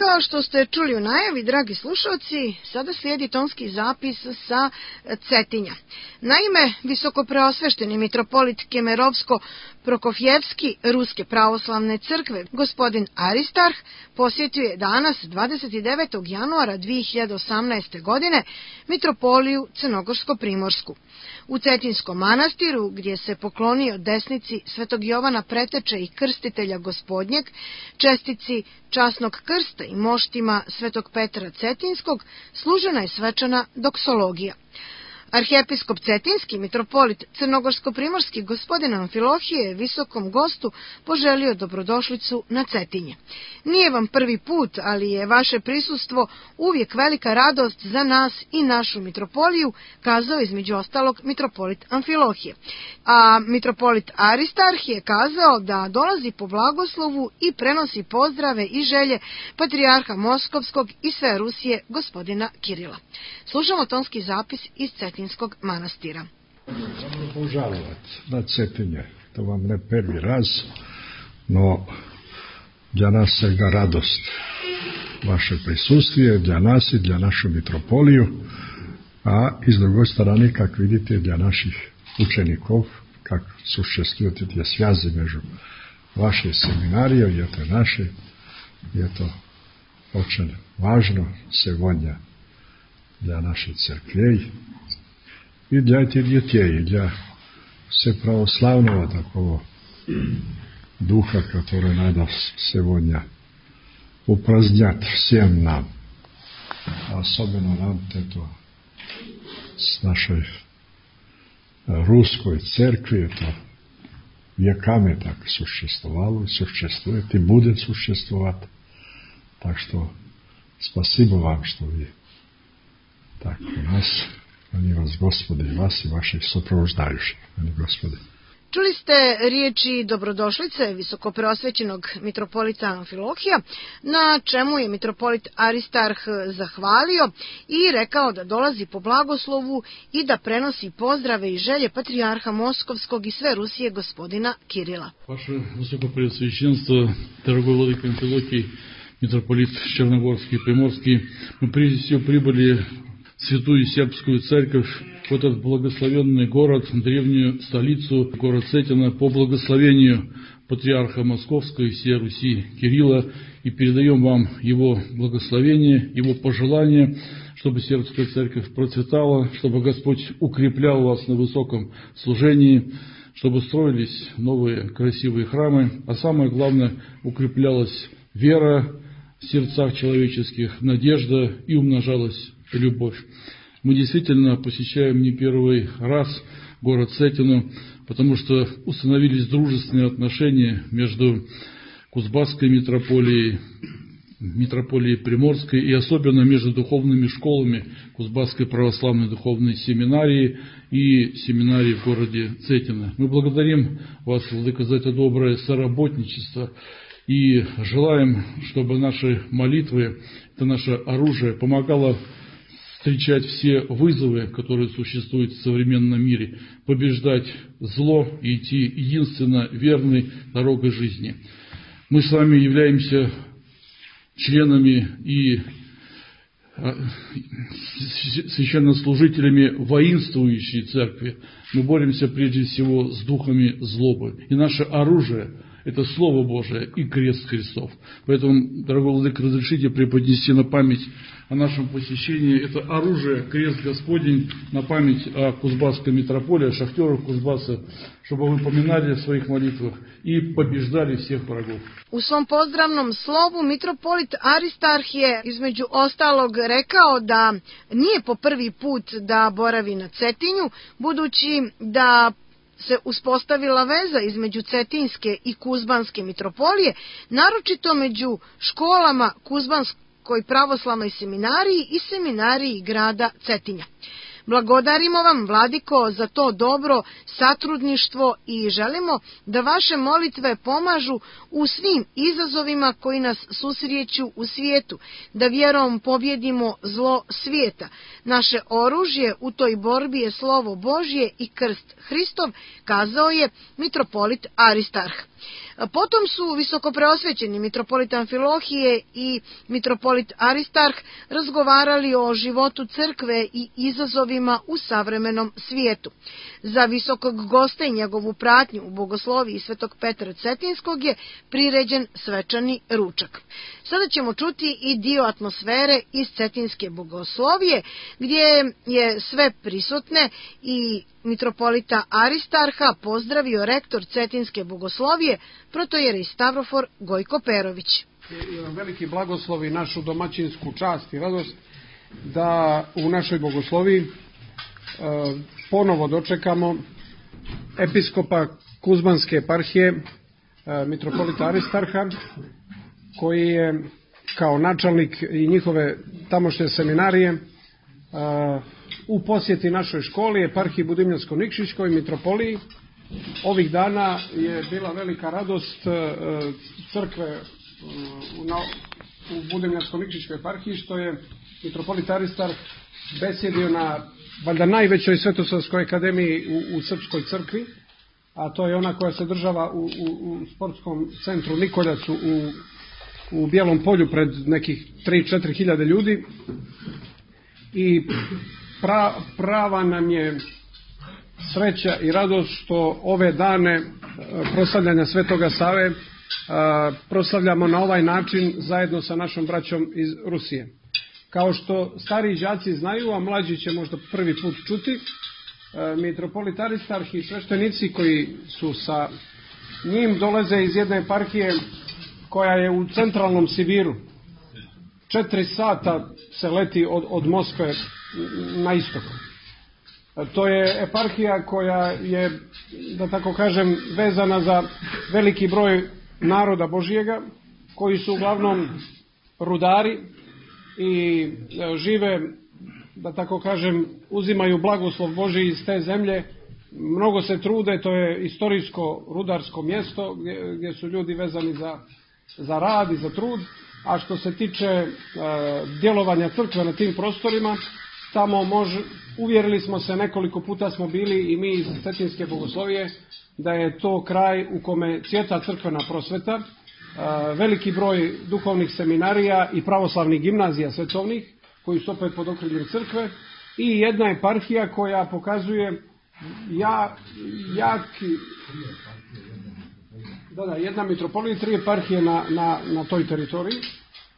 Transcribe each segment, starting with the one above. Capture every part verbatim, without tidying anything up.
Kao što ste čuli u najavi, dragi slušalci, sada slijedi tonski zapis sa Cetinja. Naime, visokopreosvešteni mitropolit Kemerovsko-Prokofjevski Ruske pravoslavne crkve, gospodin Aristarh, posjetio je danas, dvadeset devetog januara dve hiljade osamnaeste. godine, mitropoliju Crnogorsko-Primorsku. U Cetinskom manastiru, gdje se poklonio desnici Svetog Jovana Preteče i Krstitelja Gospodnjeg, čestici časnog krsta i moštima Svetog Petra Cetinskog, služena je svečana doksologija. Arhijepiskop Cetinski, mitropolit Crnogorsko-Primorski gospodin Amfilohije je visokom gostu poželio dobrodošlicu na Cetinje. Nije vam prvi put, ali je vaše prisustvo uvijek velika radost za nas i našu mitropoliju, kazao između ostalog mitropolit Amfilohije. A mitropolit Aristarh je kazao da dolazi po blagoslovu i prenosi pozdrave i želje patrijarha Moskovskog i sve Rusije gospodina Kirila. Slušamo tonski zapis iz Cetinskog manastira. Dobro požalovat na Cetinje. To vam ne prvi raz, no dla nas je ga radost vaše prisustije, dla nas i dla našu mitropoliju, a iz druge strane, kak vidite, dla naših učenikov, kak sušествуют te svjaze među vaše seminarije i to naše, je to очень važno сегодня для нашей церквей и для этих детей, для всеправославного такого духа, который надо сегодня упразднять всем нам, особенно нам это с нашей русской церкви, это веками так существовало, существует и будет существовать. Так что спасибо вам, что вы так у нас, они вас, Господи, и вас и ваших сопровождающих, они, Господи. Čuli ste riječi dobrodošlice visokopreosvećenog mitropolita Amfilohija, na čemu je mitropolit Aristarh zahvalio i rekao da dolazi po blagoslovu i da prenosi pozdrave i želje patrijarha Moskovskog i sve Rusije gospodina Kirila. Vaše visokopreosvećenstvo, дорогой владыка Амфилохий, митрополит Черногорский и Приморский, мы прежде всего прибыли в святую сербскую церковь, в этот благословенный город, древнюю столицу, город Цетина, по благословению патриарха Московского и всей Руси Кирилла, и передаем вам его благословение, его пожелания, чтобы сербская церковь процветала, чтобы Господь укреплял вас на высоком служении, чтобы строились новые красивые храмы, а самое главное, укреплялась вера в сердцах человеческих, надежда и умножалась любовь. Мы действительно посещаем не первый раз город Цетину, потому что установились дружественные отношения между Кузбасской митрополией, митрополией Приморской и особенно между духовными школами Кузбасской православной духовной семинарии и семинарии в городе Цетино. Мы благодарим вас, владыка, за это доброе соработничество и желаем, чтобы наши молитвы, это наше оружие, помогало встречать все вызовы, которые существуют в современном мире, побеждать зло и идти единственно верной дорогой жизни. Мы с вами являемся членами и священнослужителями воинствующей церкви. Мы боремся прежде всего с духами злобы. И наше оружие – это Слово Божие и крест Христов. Поэтому, дорогой владыка, разрешите преподнести на память о нашем посещении это оружие, крест Господень, на память о Кузбасской митрополии, о шахтерах Кузбасса, чтобы вы поминали в своих молитвах и побеждали всех врагов. U svom pozdravnom slovu mitropolit Aristarh je između ostalog rekao da nije po prvi put da boravi na Cetinju, budući da se uspostavila veza između Cetinske i Kuzbanske mitropolije, naročito među školama Kuzbanskoj pravoslavnoj seminariji i seminariji grada Cetinja. Blagodarimo vam, vladiko, za to dobro satrudništvo i želimo da vaše molitve pomažu u svim izazovima koji nas susreću u svijetu, da vjerom pobjedimo zlo svijeta. Naše oružje u toj borbi je slovo Božje i krst Hristov, kazao je mitropolit Aristarh. Potom su visokopreosvećeni mitropolit Amfilohije i mitropolit Aristarh razgovarali o životu crkve i izazovima u savremenom svijetu. Za visokog gosta i njegovu pratnju u bogosloviji svetog Petra Cetinskog je priređen svečani ručak. Sada ćemo čuti i dio atmosfere iz Cetinske bogoslovije, gdje je sve prisutne i mitropolita Aristarha pozdravio rektor Cetinske bogoslovije, protojerej Stavrofor Gojko Perović. Veliki blagoslov i našu domaćinsku čast i radost da u našoj bogosloviji e, ponovo dočekamo episkopa Kuzmanske eparhije, e, mitropolita Aristarha, koji je kao načelnik i njihove tamošnje seminarije e, u posjeti našoj školi, eparhiji Budimljansko-Nikšićkoj mitropoliji. Ovih dana je bila velika radost e, crkve u, na, u Budimljansko-Nikšićkoj eparhiji, što je mitropolit Aristarh besjedio na valjda najvećoj svetosavskoj akademiji u, u Srpskoj crkvi, a to je ona koja se država u, u, u sportskom centru Nikoljacu u, u Bijelom polju pred nekih tri do četiri hiljade ljudi. I pra, prava nam je sreća i radost što ove dane proslavljanja Svetoga Save proslavljamo na ovaj način zajedno sa našom braćom iz Rusije. Kao što stariji đaci znaju, a mlađi će možda prvi put čuti, mitropolit Aristarh i sveštenici koji su sa njim dolaze iz jedne eparhije koja je u centralnom Sibiru. Četiri sata se leti od, od Moskve na istok. To je eparhija koja je, da tako kažem, vezana za veliki broj naroda Božjega, koji su uglavnom rudari i žive, da tako kažem, uzimaju blagoslov Božji iz te zemlje. Mnogo se trude, to je istorijsko rudarsko mjesto gdje, gdje su ljudi vezani za, za rad i za trud. A što se tiče e, djelovanja crkve na tim prostorima, tamo može, uvjerili smo se, nekoliko puta smo bili i mi iz Cetinske bogoslovije, da je to kraj u kome cvjeta crkvena prosveta, veliki broj duhovnih seminarija i pravoslavnih gimnazija svetovnih, koji su opet pod okriljem crkve, i jedna eparhija koja pokazuje ja, jaki... Da, da, jedna mitropolija i tri eparhije na, na, na toj teritoriji. E,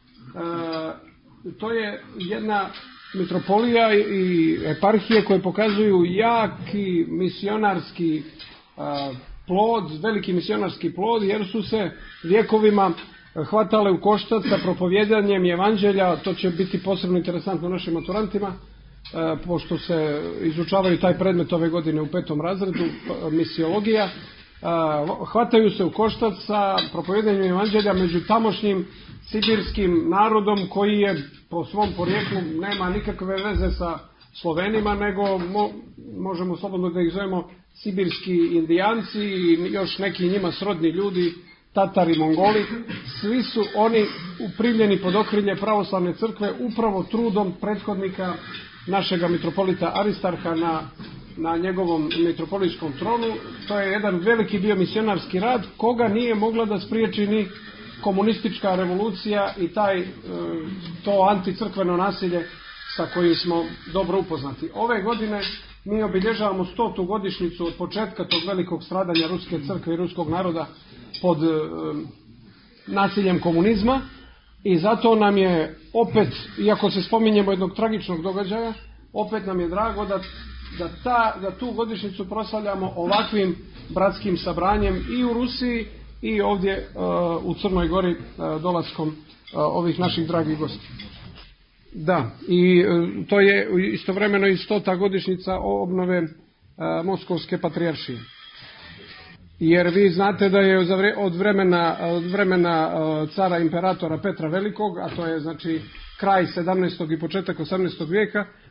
to je jedna mitropolija i eparhije koje pokazuju jaki misionarski a, plod, veliki misionarski plod, jer su se vjekovima hvatale u koštac sa propovjedanjem evanđelja. To će biti posebno interesantno našim maturantima, a, pošto se izučavaju taj predmet ove godine u petom razredu, misiologija. Hvataju se u koštac sa propovjedanjem evanđelja među tamošnjim sibirskim narodom, koji je po svom porijeklu nema nikakve veze sa Slovenima, nego mo, možemo slobodno da ih zovemo sibirski indijanci i još neki njima srodni ljudi, Tatari, Mongoli. Svi su oni uprimljeni pod okrilje pravoslavne crkve upravo trudom prethodnika našega mitropolita Aristarha na na njegovom mitropolitskom tronu. To je jedan veliki bio misionarski rad, koga nije mogla da spriječi ni komunistička revolucija i taj to anticrkveno nasilje sa kojim smo dobro upoznati. Ove godine mi obilježavamo stotu godišnjicu od početka tog velikog stradanja ruske crkve i ruskog naroda pod nasiljem komunizma, i zato nam je opet, iako se spominjemo jednog tragičnog događaja, opet nam je drago da Da, ta, da tu godišnjicu proslavljamo ovakvim bratskim sabranjem i u Rusiji i ovdje uh, u Crnoj Gori uh, dolaskom uh, ovih naših dragih gosti. Da, i uh, to je istovremeno i stota godišnjica obnove uh, Moskovske patrijaršije. Jer vi znate da je od vremena, od vremena uh, cara imperatora Petra Velikog, a to je znači kraj sedamnaestog i početak osamnaestog vijeka,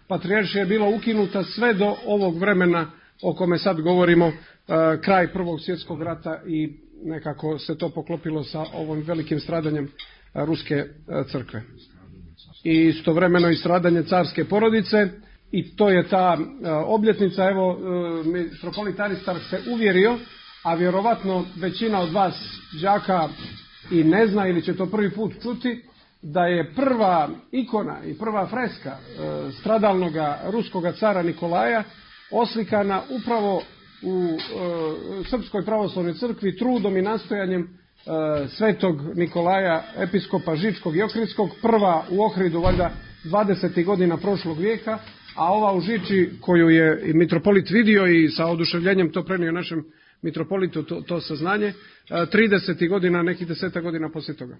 patrijaršija je bila ukinuta sve do ovog vremena o kome sad govorimo, kraj Prvog svjetskog rata, i nekako se to poklopilo sa ovim velikim stradanjem ruske crkve. I istovremeno i stradanje carske porodice, i to je ta obljetnica. Evo, mitropolit Aristarh se uvjerio, a vjerovatno većina od vas đaka i ne zna ili će to prvi put čuti, da je prva ikona i prva freska stradalnoga ruskoga cara Nikolaja oslikana upravo u e, Srpskoj pravoslavnoj crkvi trudom i nastojanjem e, svetog Nikolaja, episkopa Žičkog i Ohridskog, prva u Ohridu valjda dvadesetih godina prošlog vijeka, a ova u Žiči koju je i mitropolit vidio i sa oduševljenjem to prenio našem mitropolitu to, to saznanje, tridesetih godina, nekih deseta godina poslije toga.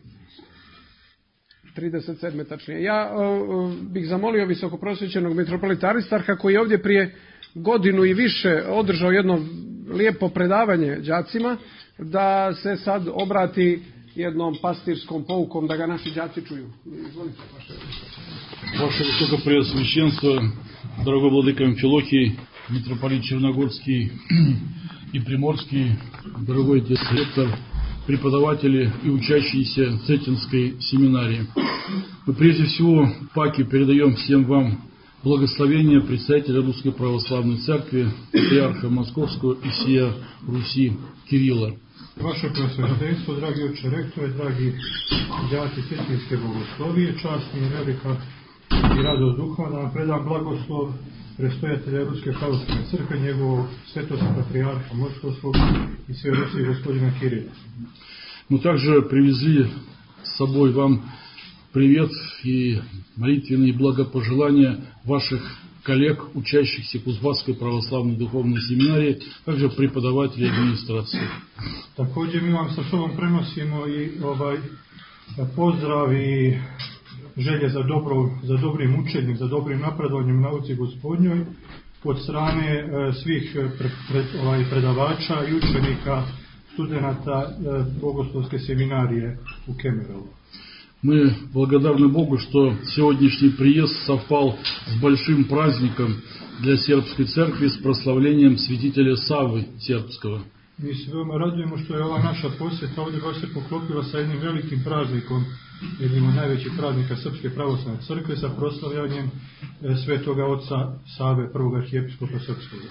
trideset sedme tačnije. Ja uh, bih zamolio visokoprosvećenog mitropolita Aristarha, koji je ovdje prije godinu i više održao jedno lijepo predavanje đacima, da se sad obrati jednom pastirskom poukom, da ga naši đaci čuju. Izvolite, vaše. Ваше Высокопреосвященство, дорогой владыка Амфилохий, митрополит Черногорский и Приморский, дорогой директор, преподаватели и учащиеся Цетинской семинарии. Мы прежде всего паки передаем всем вам благословение представителя Русской Православной Церкви, патриарха Московского и всея Руси Кирилла. Ваше Преосвященство, драги отче ректore, драги đaci Cetinske bogoslovije, čast mi je velika i radost duha da vam predam blagoslov predstojatelja Ruske pravoslavne crkve, njegovog svetosti patrijarha Moskovskog и sve Rusije gospodina Kirila. Мы также привезли с собой вам привет и молитвенные благопожелания ваших коллег, учащихся Кузбасской православной духовной семинарии, также преподавателей и администрации. Također mi vam sa sobom prenosimo i ovaj pozdrav i želje za, dobro, za dobrim učenjem, za dobrim napredovanjem u nauci Gospodnjoj od strane e, svih pre, pre, ovaj, predavača i učenika, studenata e, Bogoslovske семинарije u Kemerovu. Мы благодарны Богу, что сегодняшний приезд совпал с большим праздником для сербской церкви, с прославлением святителя Саввы Сербского. Mi se veoma radujemo što je ova naša posjeta ovdje baš se poklopila sa jednim velikim praznikom, jednim od najvećih praznika Srpske pravoslavne crkve, sa proslavljanjem svetoga oca Save, prvog arhijepiskopa Srpskog.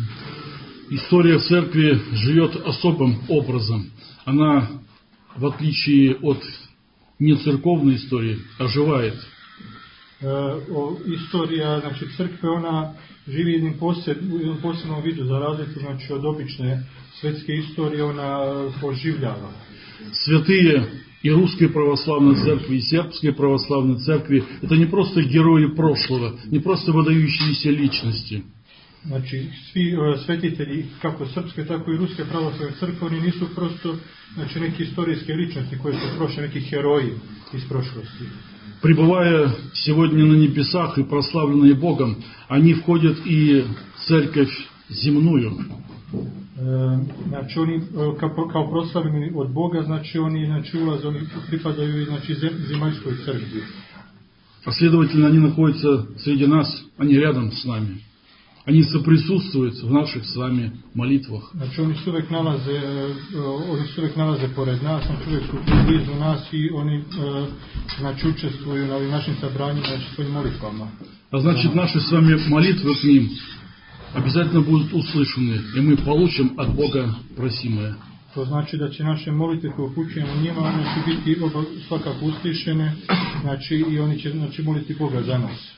История церкви живет особым образом. Она, в отличие от нецерковной истории, оживает. O, istorija, znači crkve, ona živi jednim poseb, u jednom posebnom vidu, za razliku znači od obične svetske istorije, ona poživljava. Святые и Русской Православной Церкви, и Сербской Православной Церкви – это не просто герои прошлого, не просто выдающиеся личности. Znači, svi uh, svetitelji, kako srpske, tako i ruske pravoslavne crkve, oni nisu prosto znači, neki istorijske ličnosti koje su prošli, neki heroji iz prošlosti. Пребывая сегодня на небесах и прославленные Богом, они входят и в церковь земную. Znači oni kao, kao proslavljeni od Boga, znači oni znači ulaze, oni pripadaju znači zemaljskoj crkvi. А следовательно, они находятся среди нас, они рядом с нами. Они соприсутствуют в наших с вами молитвах. Znači oni se uvijek nalaze, oni se uvijek nalaze pored nas, znači uvijek su blizu nas i oni znači učestvuju na ovim našim sabranjima, znači svojim molitvama. А значит, наши с вами молитвы к ним обязательно будут услышаны, и мы получим от Бога просимое. To znači da će naše molitve koje upućujemo njima, one će biti svakako uslišene, znači i oni će znači moliti Boga za nas.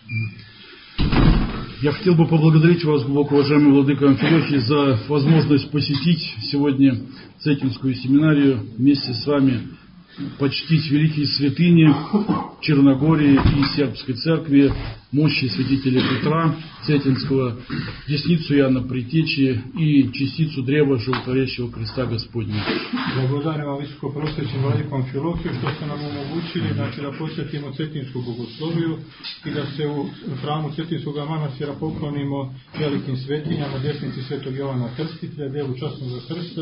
Я хотел бы поблагодарить вас, глубоко уважаемый владыка Амфилохий, за возможность посетить сегодня Цетинскую семинарию вместе с вами, почтить великие святыни Черногории и Сербской церкви, мощи святителя Петра Цетинского, десницу Иоанна Предтечи и частицу древа животворящего креста Господня. Благодарим vam visoko prosvećenom vladiku Amfilohiju što ste nam omogućili znači, da posjetimo Cetinsku bogosloviju i da se u hramu Cetinskog manastira poklonimo velikim svetinjama, desnici svetog Jovana Krstitelja, devu časnog krsta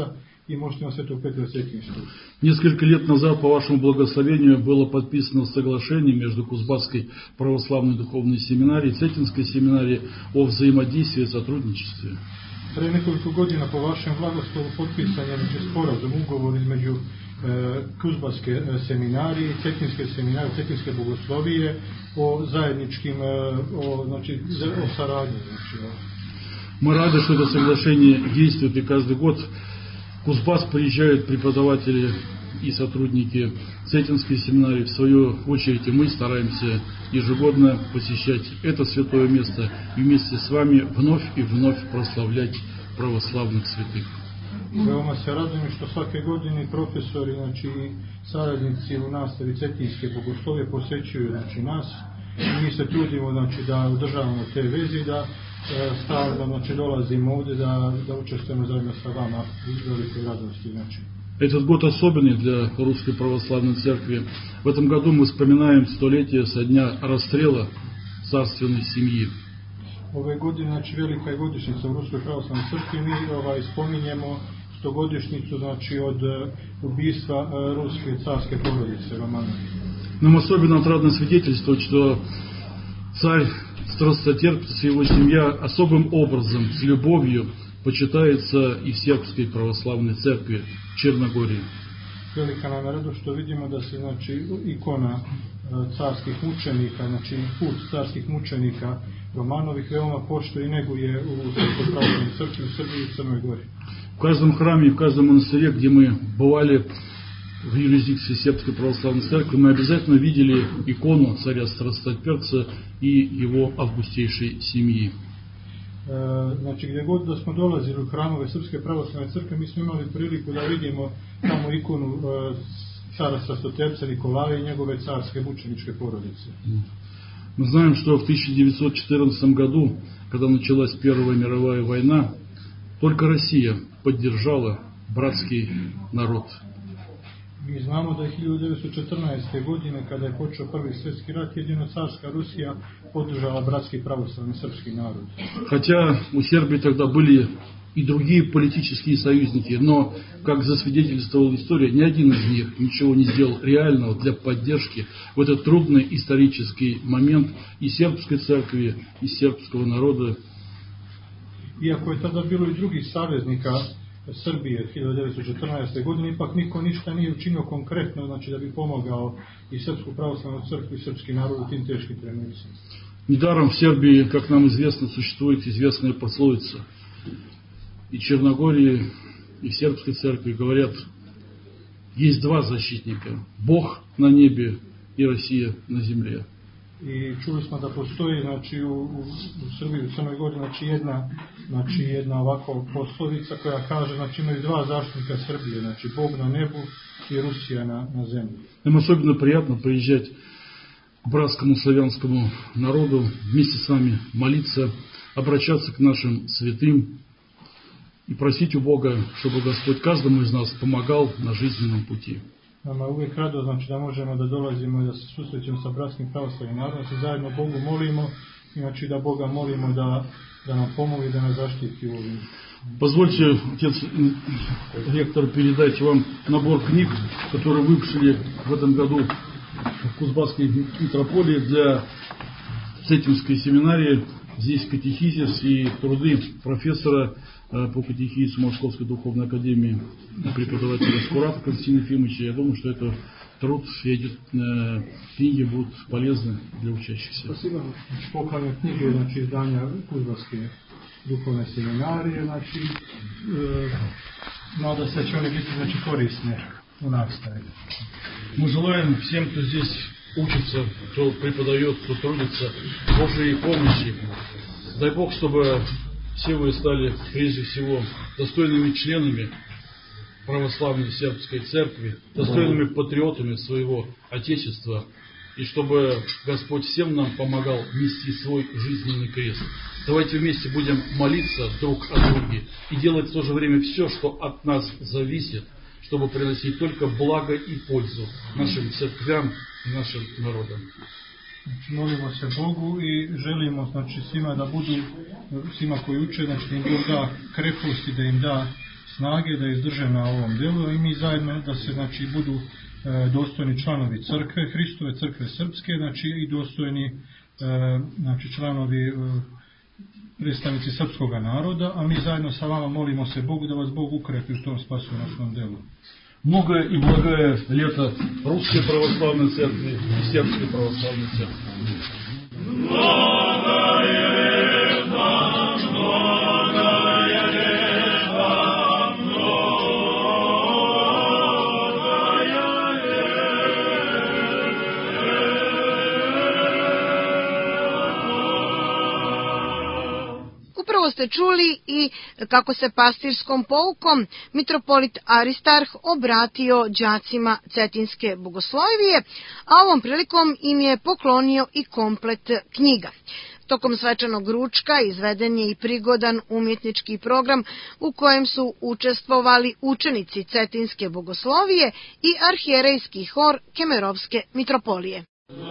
i moštima Svetog Petra Cetinjskog. Несколько лет назад, по вашему благословению, было подписано соглашение между Кузбасской православной духовной семинарией и Цетинской семинарией о взаимодействии и сотрудничестве. Pre nekoliko godina po vašem blagoslovu potpisan je znači, sporazum, ugovor između e, Kuzbaske e, seminarije, Cetinske seminarije, Cetinske bogoslovije o zajedničkim, e, o, znači, o saradnji. Znači, o... Мы рады, что это соглашение действует, и каждый год в Кузбасс приезжают преподаватели и сотрудники Цетинской семинарии. В свою очередь и мы стараемся ежегодно посещать это святое место и вместе с вами вновь и вновь прославлять православных святых. Veoma se radujem što svake godine profesori, znači saradnici u nastavi Cetinske bogoslovije posećuju znači, nas i mi se trudimo znači, da održavamo te veze, da e, stalno znači, dolazimo ovdje da, da učestvujemo zajedno sa vama u velikoj radosti. Znači. Этот год особенный для Русской Православной Церкви. В этом году мы вспоминаем столетие со дня расстрела царственной семьи. Ove godine, znači velika je godišnjica u Ruskoj pravoslavnoj crkvi, mi ovaj, spominjemo stogodišnjicu znači, od ubийства ruske carske porodice Romanove. Нам особенно отрадно свидетельствовать, что царь страстотерпец и его семья особым образом, с любовью, почитается и в Сербской православной церкви Черногории. Velika nam je radost što vidimo da se znači, ikona carskih mučenika, znači put carskih mučenika Romanovih veoma poštuje и негuje u Srpskoj pravoslavnoj crkvi u Srbiji i Crnoj Gori. В каждом храме и в каждом монастыре, где мы бывали в юрисдикции Сербской православной церкви, мы обязательно видели икону царя страстотерпца и его августейшей семьи. Znači gdje god da smo dolazili u hramove Srpske pravoslavne crkve, mi smo imali priliku da vidimo tamo ikonu cara Strastoterpca Nikolaja i njegove carske mučeničke porodice. Мы знаем, что в тысяча девятьсот четырнадцатом году, когда началась Первая мировая война, только Россия поддержала братский народ. Mi znamo da je hiljadu devetsto četrnaeste. godine, kada je počeo Prvi svjetski rat, jedino carska Rusija podržala bratski pravoslavni srpski narod. Хотя у Сербии тогда были и другие политические союзники, но, как засвидетельствовала история, ни один из них ничего не сделал реального для поддержки в этот трудный исторический момент и сербской церкви, и сербского народа. Iako je tada bilo i drugih saveznika Srbije hiljadu devetsto četrnaeste. godine, ipak niko ništa nije učinio konkretno, znači da bi pomogao i Srpsku pravoslavnu crkvu i srpski narod u tim teškim trenucima. Недаром в Сербии, как нам известно, существует известная пословица. И Черногории, и в сербской церкви говорят, есть два защитника. Бог на небе и Россия на земле. I čuli smo da postoji znači, u, u, u Srbiji, u Crnoj Gori, znači jedna, znači jedna ovako poslovica koja kaže, znači imaju dva zaštitnika Srbije, znači Bog na nebu i Rusija na, na zemlji. Нам особенно приятно приезжать к братскому славянскому народу, вместе с вами молиться, обращаться к нашим святым и просить у Бога, чтобы Господь каждому из нас помогал на жизненном пути. Nama je uvijek rado, znači da možemo da dolazimo i da se susrećemo sa bratskim pravoslavnim narodom, da se zajedno Bogu molimo, znači da Boga molimo da, da nam pomogne i da nas zaštiti u ovim. Позвольте, отец ректор, передать вам набор книг, которые выпустили в этом году в Кузбасской митрополии для Цетинской семинарии. Здесь катехизис и труды профессора по катехизису Московской духовной академии, преподавателя Скурата Константина Ефимовича. Я думаю, что это труд и эти э, книги будут полезны для учащихся. Спасибо. Похвальные книги, значит, издания Кузбасской духовной семинарии, значит, э, надо se će oni biti, znači, korisne u nastavi. Мы желаем всем, кто здесь учится, кто преподает, кто трудится, Божьей помощи. Дай Бог, чтобы все вы стали, прежде всего, достойными членами православной сербской церкви, достойными патриотами своего Отечества, и чтобы Господь всем нам помогал нести свой жизненный крест. Давайте вместе будем молиться друг о друге и делать в то же время все, что от нас зависит, чтобы приносить только благо и пользу нашим церквям и нашим народам. Znači, molimo se Bogu i želimo, znači, svima da budu, svima koji uče, znači, da im Bog da krepost i da im da snage da izdrže na ovom delu i mi zajedno da se znači budu dostojni članovi crkve, Hristove crkve srpske, znači i dostojni znači članovi predstavnici srpskog naroda, a mi zajedno sa vama molimo se Bogu da vas Bog ukrepi u tom spasonosnom delu. Многое и благое лето Русской Православной Церкви и Сербской Православной Церкви. Upravo ste čuli i kako se pastirskom poukom mitropolit Aristarh obratio đacima Cetinske bogoslovije, a ovom prilikom im je poklonio i komplet knjiga. Tokom svečanog ručka izveden je i prigodan umjetnički program u kojem su učestvovali učenici Cetinske bogoslovije i arhijerejski hor Kemerovske mitropolije.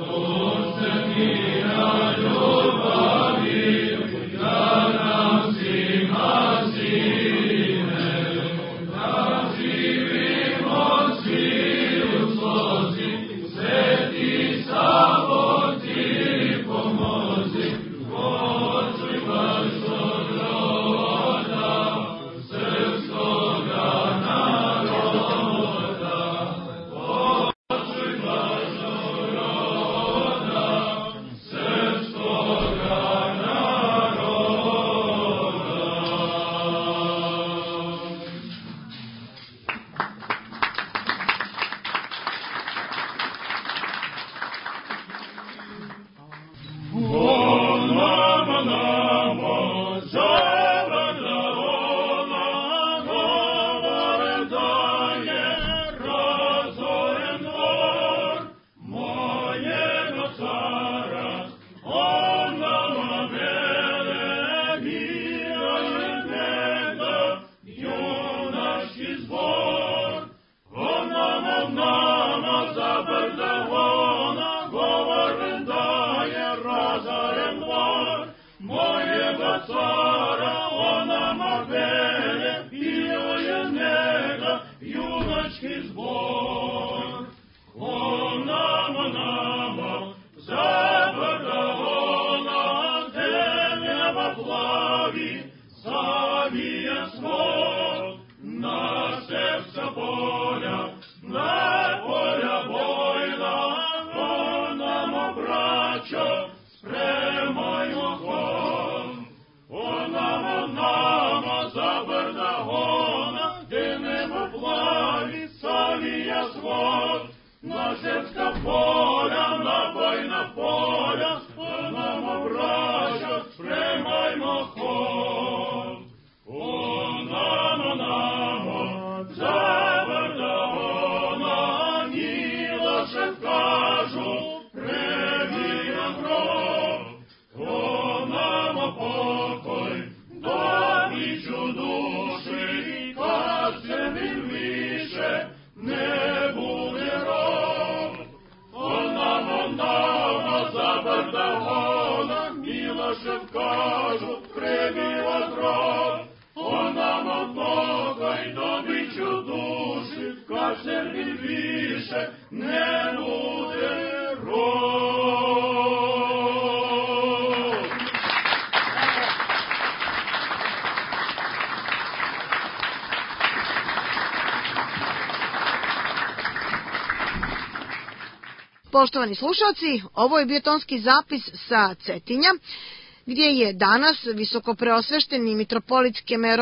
Poštovani slušalci, ovo je bio tonski zapis sa Cetinja, gdje je danas visokopreosvešteni mitropolit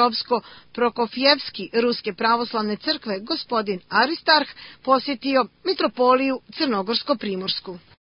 Kemerovsko-Prokofjevski Ruske pravoslavne crkve gospodin Aristarh posjetio mitropoliju Crnogorsko-Primorsku.